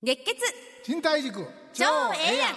熱血賃貸塾超ええやん。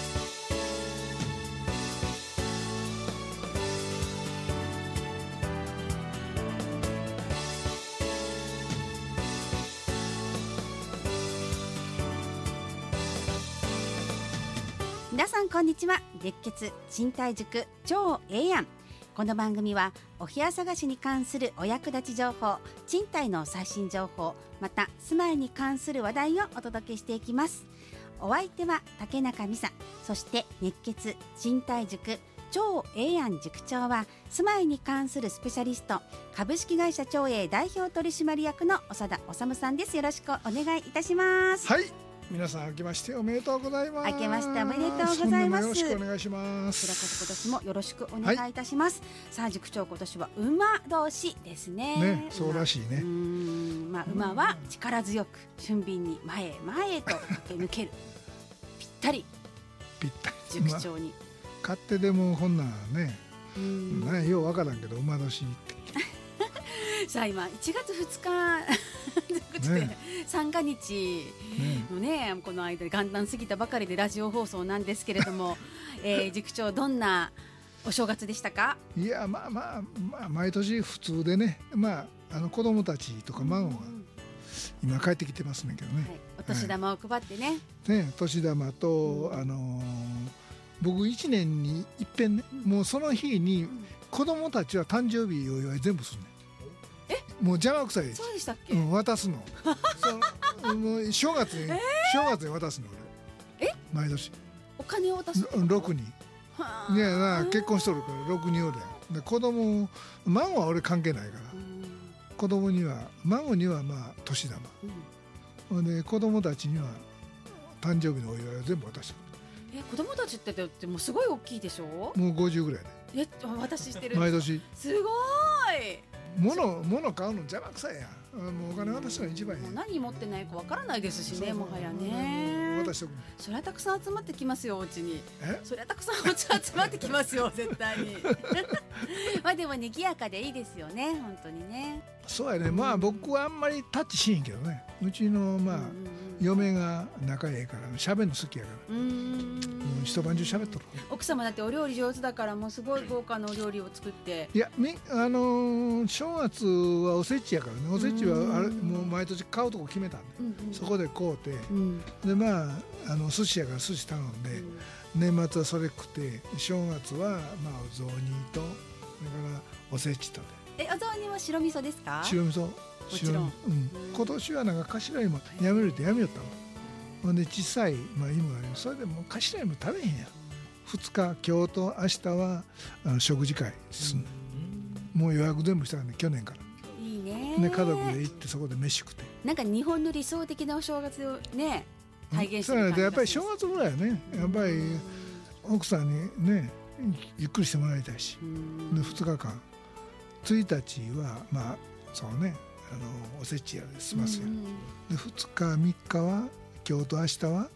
皆さんこんにちは。熱血賃貸塾超ええやん。この番組はお部屋探しに関するお役立ち情報、賃貸の最新情報、また住まいに関する話題をお届けしていきます。お相手は竹中美沙、そして熱血賃貸塾超ええやん塾長は住まいに関するスペシャリスト、株式会社超え代表取締役の長田治さんです。よろしくお願いいたします。 はい、皆さん明けましておめでとうございます。 明けましておめでとうございます。 よろしくお願いしまこちらこす。 そ今年もよろしくお願いいたします、さあ塾長、今年は馬年ですね。 ね、そうらしいね。 馬は力強く俊敏に前へ前へと駆け抜けるぴったりぴったり塾長に、 勝手でもこんなんね、ようわからんけど馬年ってさあ今1月2日ということで、三が日のね、この間元旦過ぎたばかりでラジオ放送なんですけれども、塾長、どんなお正月でしたか？ いや、まあ毎年普通でね、子供たちとか孫が今帰ってきてますねんけどね、 お年玉を配ってね、 年玉と、僕1年にいっぺんね、もうその日に子供たちは誕生日お祝い全部するねん。もう邪魔くさい。 そうでしたっけ？ 渡すのもう正月に渡すの俺。毎年お金を渡す 6人。いや結婚しとるから6人おるやん。で子供、孫は俺関係ないから、子供には、孫には年玉、で子供たちには誕生日のお祝いを全部渡してくる。 子供たちってだってもうすごい大きいでしょ？ もう50ぐらいで。 私してる毎年すごい。 物買うの邪魔くさいやん。もうお金渡したら一番いい。 何持ってないかわからないですしね、もはやね。 渡しとく。 そりゃたくさん集まってきますよ、お家に。そりゃたくさんお家集まってきますよ絶対にでも賑やかでいいですよね、本当にね。 そうやね。僕はあんまりタッチしへんけどね。うちの嫁が仲ええから喋るの好きやから、一晩中喋っとる。 奥様だってお料理上手だから、もうすごい豪華なお料理を作って。 いや、正月はおせちやからね。おせちはもう毎年買うとこ決めたんで、そこで買うて、で寿司やから寿司頼んで、年末はそれ食って、正月はお雑煮と、それからおせちとで。 お雑煮は白味噌ですか？ 白味噌。 もちろん。 今年はなんか頭芋やめるってやめよったの。ほんで小さい芋がある。それでもう頭芋食べへんやん。2日、今日と明日は食事会すんの。もう予約全部したからね、去年から。 いいね。 で家族で行ってそこで飯食って。 なんか日本の理想的なお正月をね、体現してる感じがする。 そうやっぱり正月ぐらいはね、やっぱり奥さんにねゆっくりしてもらいたいし。で2日間、1日はそうね、おせちやで済ますよ。で2日3日は今日と明日は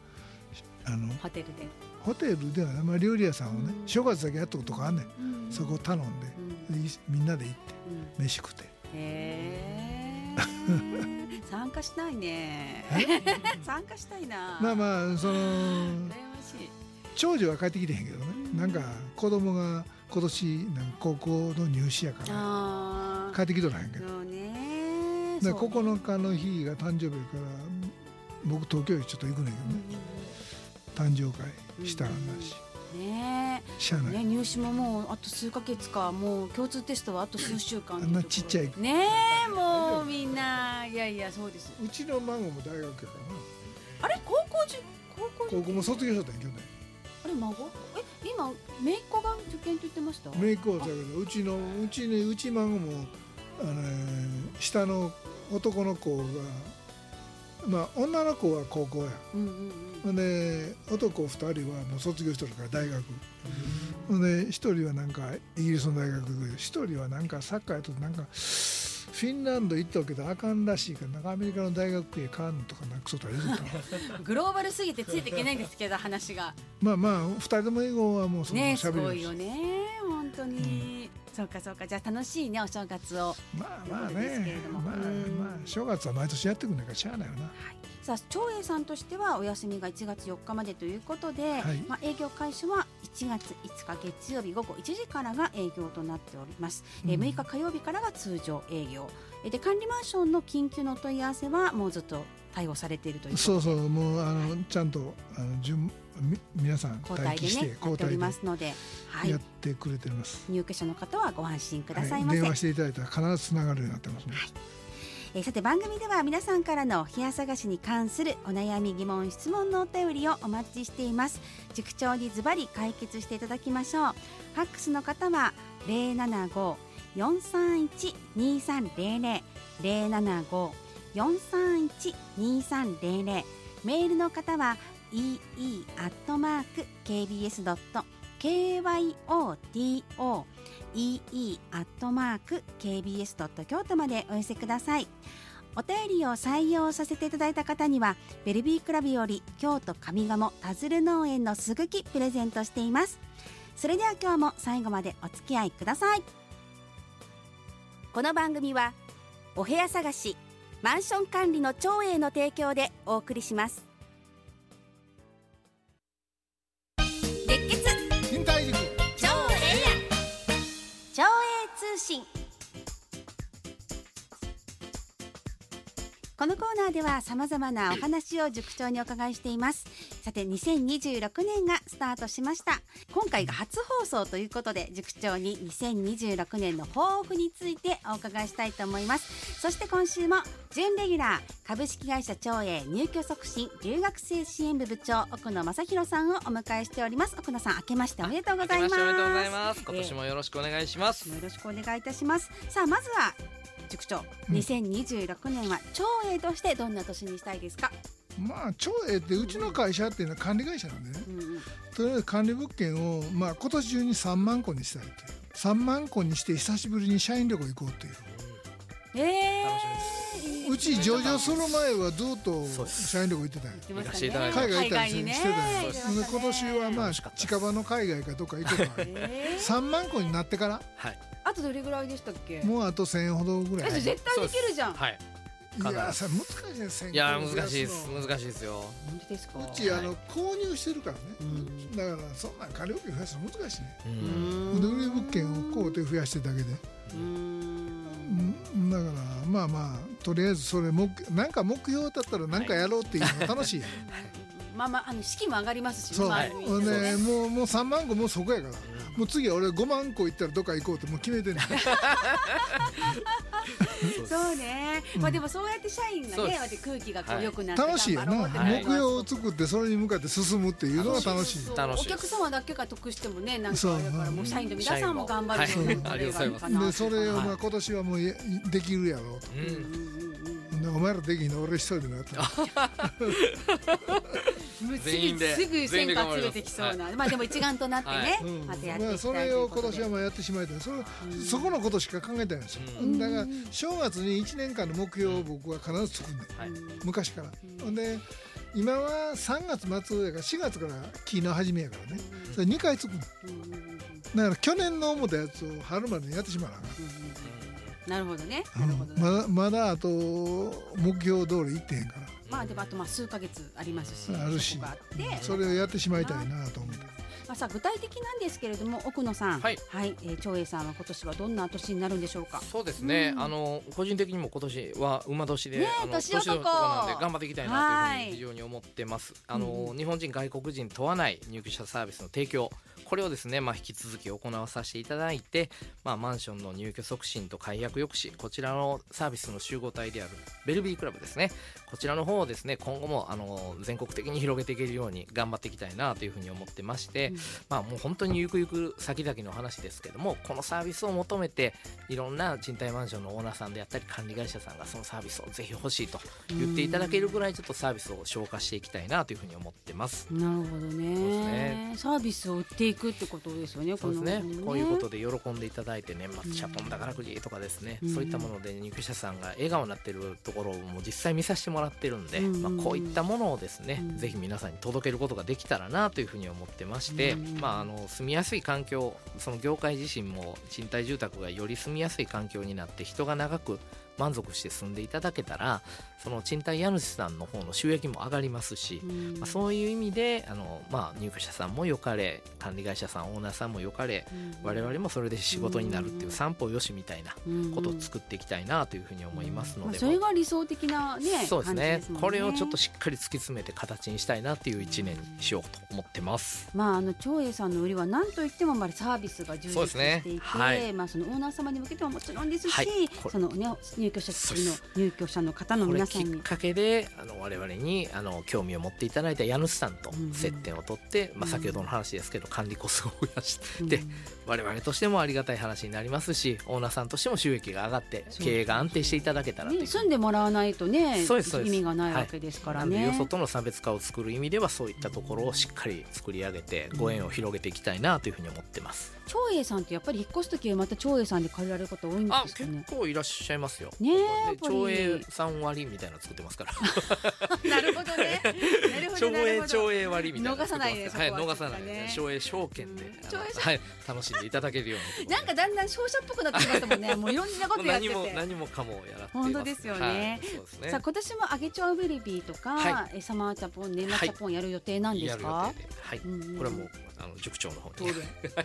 ホテルでは料理屋さんをね、正月だけやっとくとかあんねん。そこを頼んで、みんなで行って飯食って。 参加したいね。参加したいな。 羨ましい。長女は帰ってきてへんけどね。なんか子供が今年高校の入試やから帰ってきとらへんけど。だから9日の日が誕生日やから、僕東京へちょっと行くねんけどね。誕生会したらんだし。しゃあない。 入試ももうあと数ヶ月か、もう共通テストはあと数週間。 あんなちっちゃい。 もうみんな、いやそうです。 うちの孫も大学やからな。 あれ高校も卒業しとったんや、去年。 あれ孫？今姪っ子が受験って言ってました？ 姪っ子はだけど、うち孫も下の男の子が、女の子は高校や。で男2人はもう卒業しとるから大学。で1人はなんかイギリスの大学で、1人はなんかサッカーやとなんかフィンランド行っとるけどあかんらしいから、なんかアメリカの大学へ変わんのとかなんかそうとか言うとったグローバルすぎてついていけないんですけど話が。 2人とも英語はもうそのね、 しゃべりすごいよね本当に。 そうかそうか、じゃあ楽しいねお正月を。 まあね、正月は毎年やってくんだからしゃあないよな。 さあ長栄さんとしてはお休みが1月4日までということで、営業開始は1月5日月曜日午後1時からが営業となっております。6日火曜日からが通常営業で、管理マンションの緊急のお問い合わせはもうずっと対応されているということで、 そうもうちゃんと皆さん待機して交代でやっておりますので、 やってくれてます。 入居者の方はご安心くださいませ。 電話していただいたら必ずつながるようになってますね。 さて番組では皆さんからのお部屋探しに関するお悩み疑問質問のお便りをお待ちしています。塾長にズバリ解決していただきましょう。ファックスの方は 075-431-2300 075-431-2300、 メールの方は ee@kbs.kyoto ee@kbs.kyoto までお寄せください。お便りを採用させていただいた方にはベルビークラブより京都上賀茂田鶴農園のすぐきプレゼントしています。それでは今日も最後までお付き合いください。この番組はお部屋探しマンション管理の長栄の提供でお送りします。熱血賃貸塾長栄通信。このコーナーではさまざまなお話を塾長にお伺いしています。さて2026年がスタートしました。今回が初放送ということで塾長に2026年の抱負についてお伺いしたいと思います。そして今週も準レギュラー株式会社長栄入居促進留学生支援部部長奥野正弘さんをお迎えしております。奥野さん、明けましておめでとうございます。 おめでとうございます。今年もよろしくお願いします。 よろしくお願いいたします。さあまずは塾長、2026年は長栄としてどんな年にしたいですか？ 長栄ってうちの会社っていうのは管理会社なんでね、とりあえず管理物件を、今年中に3万個にしたいという、3万個にして久しぶりに社員旅行行こうという。 楽しみです。 うち上場する前はずっと社員旅行行ってたよ。 行かせていただいて海外行ったりしてたよ。今年は近場の海外かどっか行こうか3万個になってから、 あとどれぐらいでしたっけ？ もうあと1000円ほどぐらい。 絶対できるじゃん。 いやさ難しいですね。 いや難しいですよ。 本当ですか？ うち購入してるからね、だからそんな火力増やすの難しいね。売り物件を買うて増やしてるだけで、だからとりあえずそれなんか目標だったら何かやろうっていうの楽しいやん。 士気も上がりますし、 そうね、もう3万個もうそこやから、もう次は俺5万個行ったらどっか行こうってもう決めてんねん。 そうね、でもそうやって社員がね、空気が良くなって楽しいやな。目標を作ってそれに向かって進むっていうのが楽しい。 お客様だけが得してもね、なんかだからもう社員の皆さんも頑張るようになればいいかな。 でそれを今年はもうできるやろうと。お前らできんの俺一人でなった全員ですぐ先発出てきそうな、でも一丸となってね、またやっていきたい。 それを今年はやってしまいたい。そこのことしか考えてないんですよ。だから正月に1年間の目標を僕は必ず作るね、昔から。で今は3月末やから4月から期の始めやからね、それ2回作る。だから去年の思ったやつを春までにやってしまうな。 なるほどね。 まだあと目標通りいってへんから。 でもあと数ヶ月ありますし、 それをやってしまいたいなと思って。 具体的なんですけれども奥野さん、長栄さんは今年はどんな年になるんでしょうか？ そうですね、個人的にも今年は馬年で、年男なんで頑張っていきたいなというふうに非常に思ってます。日本人外国人問わない入居者サービスの提供、これをですね、引き続き行わさせていただいて、マンションの入居促進と解約抑止、こちらのサービスの集合体であるベルビークラブですね、こちらの方をですね今後も全国的に広げていけるように頑張っていきたいなというふうに思ってまして、もう本当にゆくゆく先々の話ですけども、このサービスを求めていろんな賃貸マンションのオーナーさんであったり管理会社さんがそのサービスをぜひ欲しいと言っていただけるぐらいちょっとサービスを消化していきたいなというふうに思ってます。 なるほどね。サービスを売っていくってことですよね。 そうですね。こういうことで喜んでいただいて年末シャポン宝くじとかですね、そういったもので入居者さんが笑顔になっているところをもう実際見させてもらってるんで、こういったものをですね、ぜひ皆さんに届けることができたらなというふうに思ってまして、 で、住みやすい環境、その業界自身も賃貸住宅がより住みやすい環境になって人が長く満足して住んでいただけたら、その賃貸家主さんの方の収益も上がりますし、そういう意味で入居者さんも良かれ、管理会社さん、オーナーさんも良かれ、我々もそれで仕事になるっていう三方よしみたいなことを作っていきたいなというふうに思いますので、 それが理想的なね、 そうですね、 感じですもんね。 これをちょっとしっかり突き詰めて形にしたいなっていう1年にしようと思ってます。 長英さんの売りは何といってもサービスが充実していて、そのオーナー様に向けてはもちろんですし、その入居者の方の皆さんにきっかけで我々に興味を持っていただいた家主さんと接点を取って、先ほどの話ですけど管理コストを増やして、我々としてもありがたい話になりますし、オーナーさんとしても収益が上がって経営が安定していただけたらという、 住んでもらわないとね、 そうです意味がないわけですからね。 よそとの差別化を作る意味ではそういったところをしっかり作り上げてご縁を広げていきたいなというふうに思ってます。 長英さんってやっぱり引っ越すときはまた長英さんで借りられる方多いんですかね。 結構いらっしゃいますよね。 長英さん割みたいなの作ってますからなるほどね。長英割みたいな逃さないで、逃さないで、長英証券で楽しんでいただけるように。 なんかだんだん商社っぽくなってきましたもんね。もういろんなことやってて何もかもやらっています。 本当ですよね。さあ今年もアゲチョアウェルビーとかサマーチャポン、年末チャポンやる予定なんですか。 これはもう塾長の方に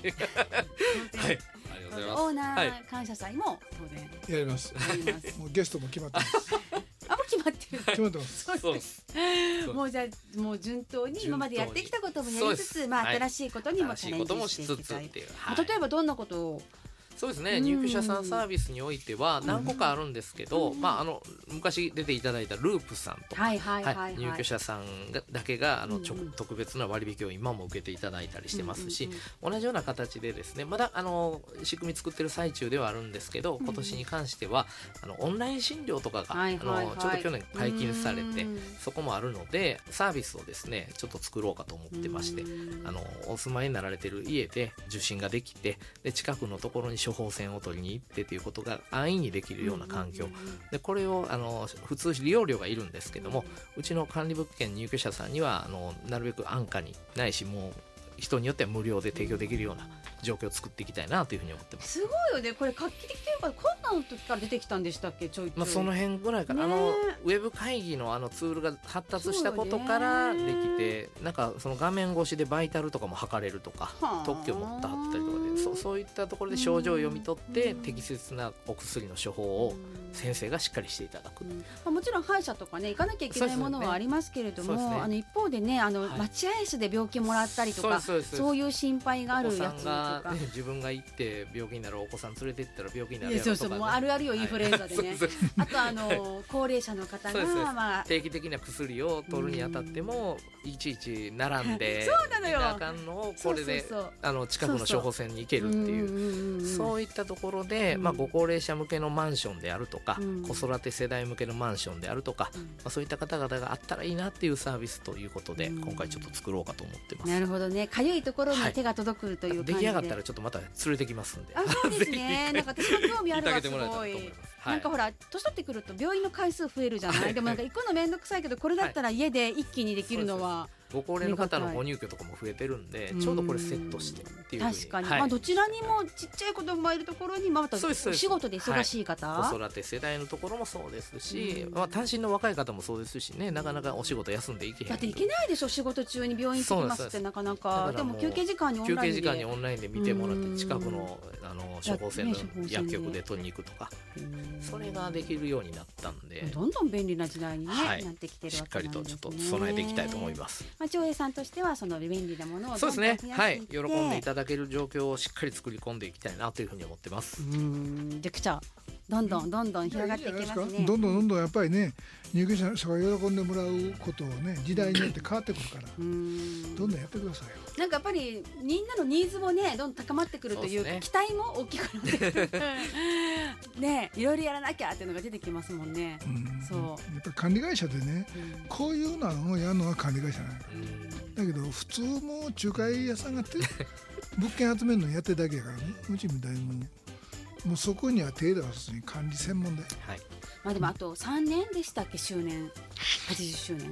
オーナー感謝祭も当然やります。もうゲストも決まってます。 もう決まってる。 決まってます。 そうです。もうじゃあもう順当に今までやってきたこともやりつつ、新しいことにもチャレンジしていきたい。例えばどんなことを。 そうですね、入居者さんサービスにおいては何個かあるんですけど、昔出ていただいたループさんとか入居者さんだけが特別な割引を今も受けていただいたりしてますし、同じような形でですね、まだ仕組み作ってる最中ではあるんですけど、今年に関してはオンライン診療とかがちょうど去年解禁されて、そこもあるのでサービスをですねちょっと作ろうかと思ってまして、お住まいになられてる家で受診ができて、で近くのところに処方箋を取りに行ってということが安易にできるような環境で、これを普通利用料がいるんですけども、うちの管理物件入居者さんにはなるべく安価にないし、もう人によっては無料で提供できるような状況を作っていきたいなというふうに思ってます。 すごいよね、これ画期的というかコロナの時から出てきたんでしたっけ。ちょいその辺ぐらいから、ウェブ会議のツールが発達したことからできて、なんかその画面越しでバイタルとかも測れるとか、特許を持ってはったりとかで、そういったところで症状を読み取って適切なお薬の処方を先生がしっかりしていただく。 もちろん歯医者とかね行かなきゃいけないものはありますけれども、一方でね待合室で病気もらったりとか、そういう心配があるやつとか、 自分が行って病気になるお子さん連れて行ったら病気になるやつとか、 もうあるあるよ、インフルエンザでね。あと高齢者の方が定期的な薬を取るにあたってもいちいち並んであかんのをこれで近くの処方箋に行けるっていう、そういったところでご高齢者向けのマンションであるとか、子育て世代向けのマンションであるとか、そういった方々があったらいいなっていうサービスということで、今回ちょっと作ろうかと思ってます。 なるほどね、かゆいところに手が届くという感じで、 出来上がったらちょっとまた連れてきますんで。 そうですね。なんか私も興味あるわ、すごい。なんかほら年取ってくると病院の回数増えるじゃない。でもなんか行くのめんどくさいけど、これだったら家で一気にできるのは。 ご高齢の方のご入居とかも増えてるんで、ちょうどこれセットしてっていうふうに。 確かに、どちらにもちっちゃい子供がいるところにまたお仕事で忙しい方、 子育て世代のところもそうですし、単身の若い方もそうですしね、なかなかお仕事休んでいけへん。 だって行けないでしょ、仕事中に病院行きますってなかなか。でも休憩時間にオンラインで見てもらって近くの処方箋の薬局で取りに行くとか、それができるようになったんで、 どんどん便利な時代になってきてるわけなんですね。 しっかりとちょっと備えていきたいと思います。 長英さんとしてはその便利なものをそうですね、喜んでいただける状況をしっかり作り込んでいきたいなというふうに思ってます。 じゃあどんどん広がっていきますね。 どんどんやっぱりね、入居者が喜んでもらうことをね、時代によって変わってくるから、どんどんやってくださいよ。 なんかやっぱりみんなのニーズもねどんどん高まってくるという期待も大きくなってね、いろいろやらなきゃっていうのが出てきますもんね。そうやっぱり管理会社でね、こういうのをやるのは管理会社なんだけど、普通も仲介屋さんが物件集めるのやってるだけやからね。うちみたいにもうそこには手出さずに管理専門で、 でもあと3年でしたっけ、周年80周年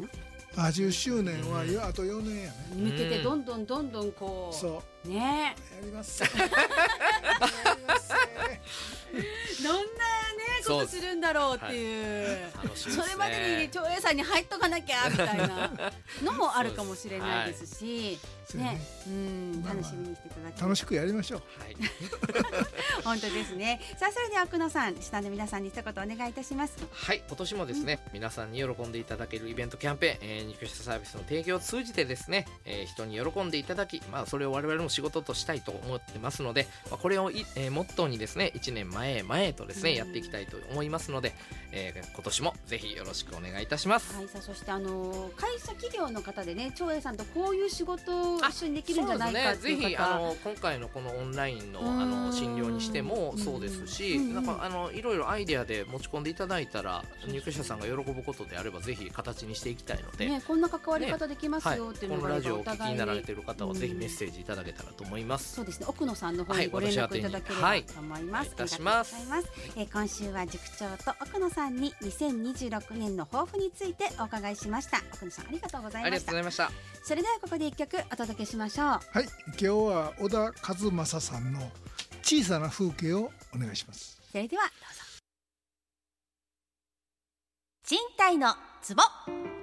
80周年はあと4年やね。 向けてどんどんこうそうねやりますどんなねことするんだろうっていう、それまでに長英さんに入っとかなきゃみたいなのもあるかもしれないですしね、楽しみにしていただき楽しくやりましょう。 本当ですね。さあそれでは奥野さん、下の皆さんに一言お願いいたします。 はい、今年もですね、皆さんに喜んでいただけるイベントキャンペーン、入居者サービスの提供を通じてですね、人に喜んでいただき、それを我々も仕事としたいと思ってますので、これをモットーにですね、1年前へ前へとですね、やっていきたいと思いますので、今年もぜひよろしくお願いいたします。 はい、さあそして会社企業の方でね、長英さんとこういう仕事を一緒にできるんじゃないかっていう方、 ぜひ今回のこのオンラインの診療にしてもそうですし、なんかいろいろアイデアで持ち込んでいただいたら、入居者さんが喜ぶことであればぜひ形にしていきたいので、 ね、こんな関わり方できますよっていうのがあれば、 このラジオをお聞きになられている方はぜひメッセージいただけたらと思います。 そうですね、奥野さんの方にご連絡いただければと思います。 いたします。 今週は塾長と奥野さんに2026年の抱負についてお伺いしました。奥野さんありがとうございました。 ありがとうございました。 それではここで一曲お届けしましょう。 はい、今日は小田和正さんの小さな風景をお願いします。 それではどうぞ。賃貸のツボ。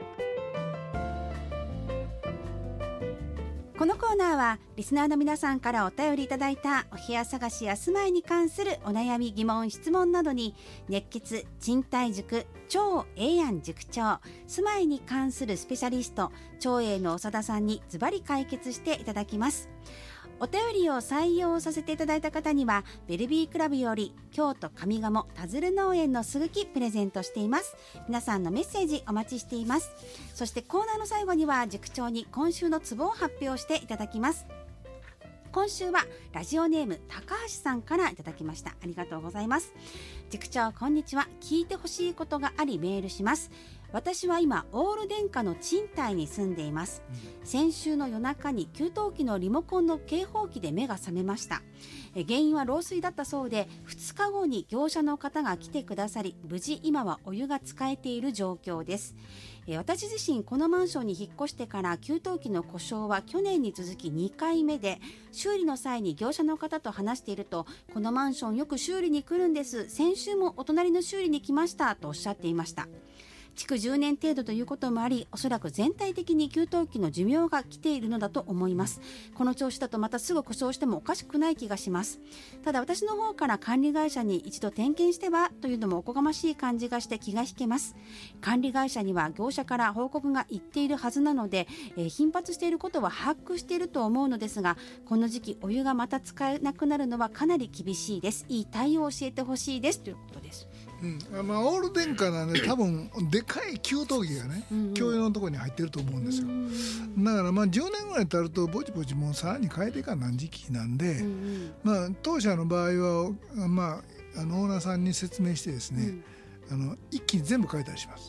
このコーナーはリスナーの皆さんからお便りいただいたお部屋探しや住まいに関するお悩み疑問質問などに、熱血賃貸塾超ええやん塾長、住まいに関するスペシャリスト超えの長田さんにズバリ解決していただきます。お便りを採用させていただいた方にはベルビークラブより京都上賀茂田鶴農園のすぐきプレゼントしています。皆さんのメッセージお待ちしています。そしてコーナーの最後には塾長に今週のツボを発表していただきます。今週はラジオネーム高橋さんからいただきました。ありがとうございます。塾長こんにちは。聞いてほしいことがありメールします。私は今オール電化の賃貸に住んでいます。先週の夜中に給湯器のリモコンの警報器で目が覚めました。原因は漏水だったそうで、2日後に業者の方が来てくださり、無事今はお湯が使えている状況です。私自身このマンションに引っ越してから給湯器の故障は去年に続き2回目で、修理の際に業者の方と話していると、このマンションよく修理に来るんです、先週もお隣の修理に来ましたとおっしゃっていました。築10年程度ということもあり、おそらく全体的に給湯器の寿命が来ているのだと思います。この調子だとまたすぐ故障してもおかしくない気がします。ただ私の方から管理会社に一度点検してはというのもおこがましい感じがして気が引けます。管理会社には業者から報告がいっているはずなので、頻発していることは把握していると思うのですが、この時期お湯がまた使えなくなるのはかなり厳しいです。いい対応を教えてほしいですということです。 オール電化なんで多分でかい給湯器がね、共用のところに入ってると思うんですよ。だから10年ぐらい経るとぼちぼちもうさらに変えていかない時期なんで、当社の場合はオーナーさんに説明してですね、一気に全部変えたりします。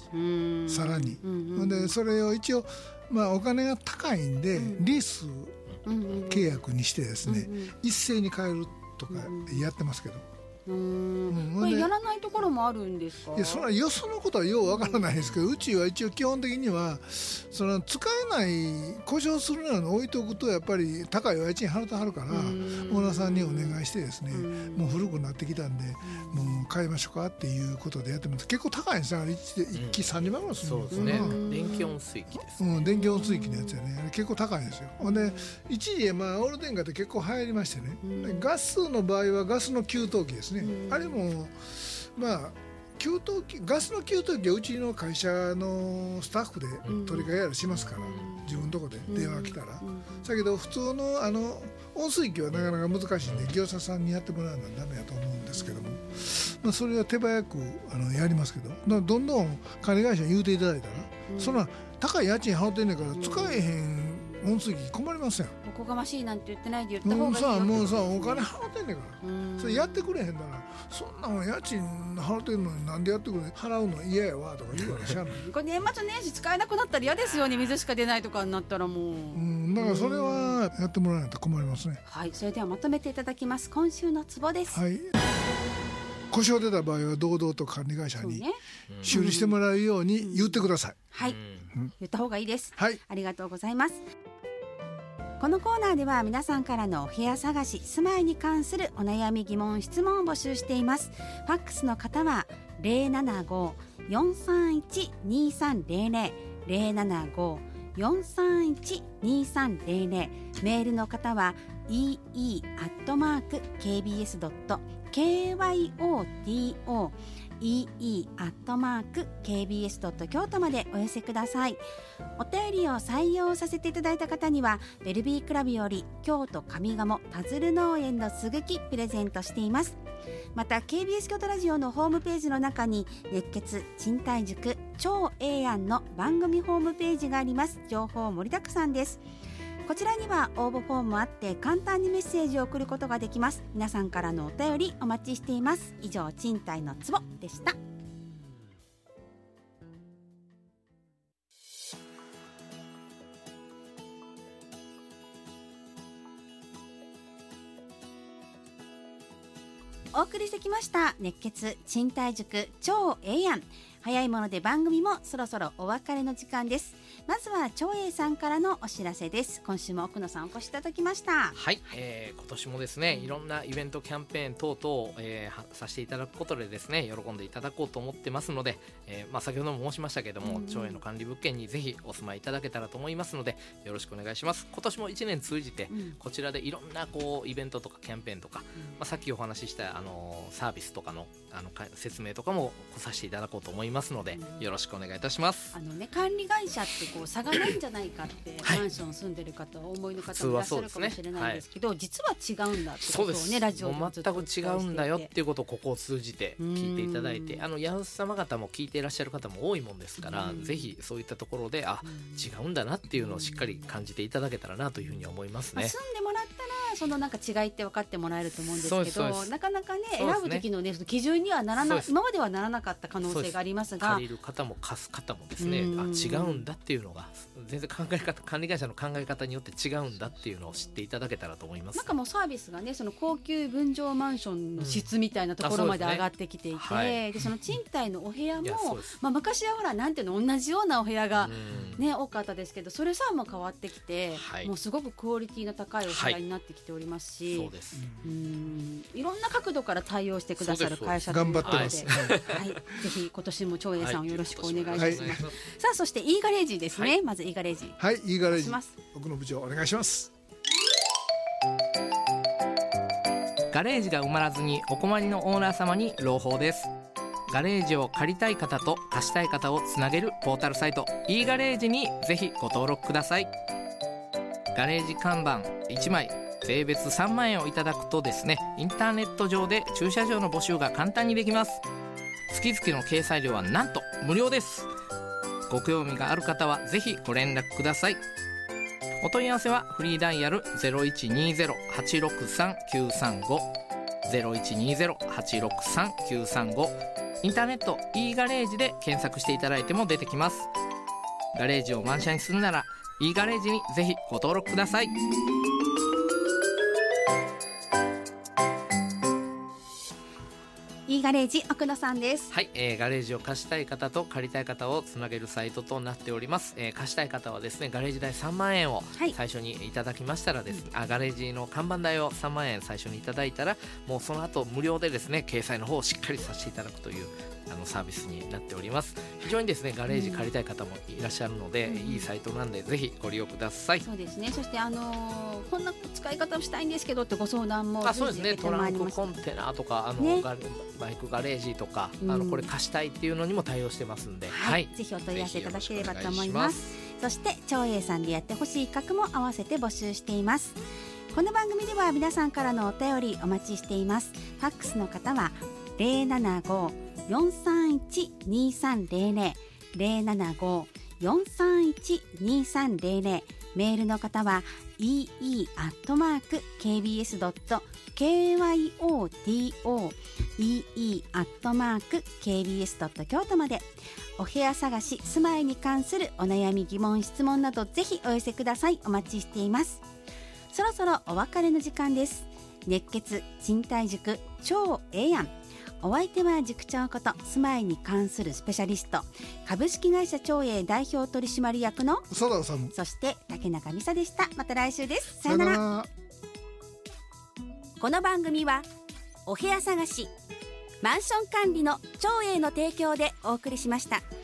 さらに、でそれを一応お金が高いんでリース契約にしてですね、一斉に変えるとかやってますけど、 これやらないところもあるんですか？ いや、それはよそのことはようわからないですけど、うちは一応基本的にはその使えない故障するのに置いておくとやっぱり高いお家賃払ってはるから、オーナーさんにお願いしてですね、もう古くなってきたんでもう買いましょうかっていうことでやってます。結構高いんですよ。1機30万ぐらいするんですよね。 電気温水器ですね。 電気温水器のやつやね。あれ結構高いんですよ。で一時オール電化って結構流行りましてね、ガスの場合はガスの給湯器ですね。あれも給湯器、ガスの給湯器はうちの会社のスタッフで取り替えやりしますから、自分のとこで電話来たら。だけど普通の温水器はなかなか難しいんで業者さんにやってもらうのはダメだと思うんですけども、それは手早くやりますけど、どんどん管理会社に言うていただいたら、そんな高い家賃払ってんねんから使えへん温水器困りません。 おこがましいなんて言ってないで言った方がいいよ。 もうさお金払ってんねんから、それやってくれへんなら、そんなもん家賃払ってんのになんでやってくれ払うの嫌やわとか言うからしゃあないこれ年末年始使えなくなったら嫌ですよね。水しか出ないとかになったらもう、 だからそれはやってもらわないと困りますね。 はい、それではまとめていただきます。今週のツボです。 はい、故障出た場合は堂々と管理会社に修理してもらうように言ってください。 はい、 言った方がいいです、 はい、 ありがとうございます。このコーナーでは皆さんからのお部屋探し、住まいに関するお悩み疑問質問を募集しています。ファックスの方は 075-431-2300 075-431-2300 メールの方は ee@kbs.kyoto ee@kbs.kyoto までお寄せください。お便りを採用させていただいた方にはベルビークラブより京都上賀茂田鶴農園のすぐきプレゼントしています。また KBS 京都ラジオのホームページの中に熱血賃貸塾超ええやんの番組ホームページがあります。情報盛りだくさんです。こちらには応募フォームもあって簡単にメッセージを送ることができます。皆さんからのお便りお待ちしています。以上、賃貸のツボでした。お送りしてきました熱血賃貸塾超ええやん。早いもので番組もそろそろお別れの時間です。まずは長英さんからのお知らせです。今週も奥野さんお越しいただきました。 はい、今年もですねいろんなイベントキャンペーン等々、させていただくことでですね喜んでいただこうと思ってますので、先ほども申しましたけども、長英の管理物件にぜひお住まいいただけたらと思いますのでよろしくお願いします。今年も1年通じて、こちらでいろんなイベントとかキャンペーンとか、さっきお話ししたサービスとかの説明とかも来させていただこうと思いますので、よろしくお願いいたします。 管理会社って差がないんじゃないかって、マンション住んでる方お思いの方もいらっしゃるかもしれないんですけど、実は違うんだってことをねラジオでも全く違うんだよっていうことをここを通じて聞いていただいて、ヤンス様方も聞いていらっしゃる方も多いもんですから、ぜひそういったところで違うんだなっていうのをしっかり感じていただけたらなというふうに思いますね。 住んでもらったらその違いって分かってもらえると思うんですけど、なかなかね選ぶ時のその基準にはならない、今まではならなかった可能性がありますが、 借りる方も貸す方もですね、違うんだっていうのが全然管理会社の考え方によって違うんだっていうのを知っていただけたらと思います。 もうサービスがねその高級分譲マンションの質みたいなところまで上がってきていて、でその賃貸のお部屋も昔はほらなんていうの同じようなお部屋がね多かったですけど、それさえも変わってきて、もうすごくクオリティの高いお部屋になってきておりますし、 そうです。 いろんな角度から対応してくださる会社頑張ってます。 ぜひ今年も長英さんをよろしくお願いします。さあそして E ガレージですね。まず E ガレージ。 はい、E ガレージ。奥野部長お願いします。 ガレージが埋まらずにお困りのオーナー様に朗報です。ガレージを借りたい方と貸したい方をつなげるポータルサイト E ガレージにぜひご登録ください。ガレージ看板1枚税別3万円をいただくとですね、インターネット上で駐車場の募集が簡単にできます。月々の掲載料はなんと無料です。ご興味がある方はぜひご連絡ください。お問い合わせはフリーダイヤル 0120-863-935 0120-863-935 インターネット E ガレージで検索していただいても出てきます。ガレージを満車にするなら E ガレージにぜひご登録ください。 E ガレージ奥野さんです。 はい、ガレージを貸したい方と借りたい方をつなげるサイトとなっております。貸したい方はですねガレージ代3万円を最初にいただきましたらですね、ガレージの看板代を3万円最初にいただいたらもうその後無料でですね掲載の方をしっかりさせていただくというサービスになっております。非常にですねガレージ借りたい方もいらっしゃるので、いいサイトなんでぜひご利用ください。 そうですね。そしてこんな使い方をしたいんですけどってご相談もそうですね。トランクコンテナとかバイクガレージとかこれ貸したいっていうのにも対応してますんで、 ぜひお問い合わせいただければと思います。そして長英さんでやってほしい企画も合わせて募集しています。この番組では皆さんからのお便りお待ちしています。ファックスの方は 075-431-2300 075-431-2300 メールの方は ee@kbs.kyoto ee@kbs.kyoto までお部屋探し住まいに関するお悩み疑問質問などぜひお寄せください。お待ちしています。そろそろお別れの時間です。熱血賃貸塾超ええやん。 お相手は塾長こと住まいに関するスペシャリスト株式会社長英代表取締役の佐田治、 そして竹中美沙でした。また来週です。さよなら。この番組はお部屋探しマンション管理の長英の提供でお送りしました。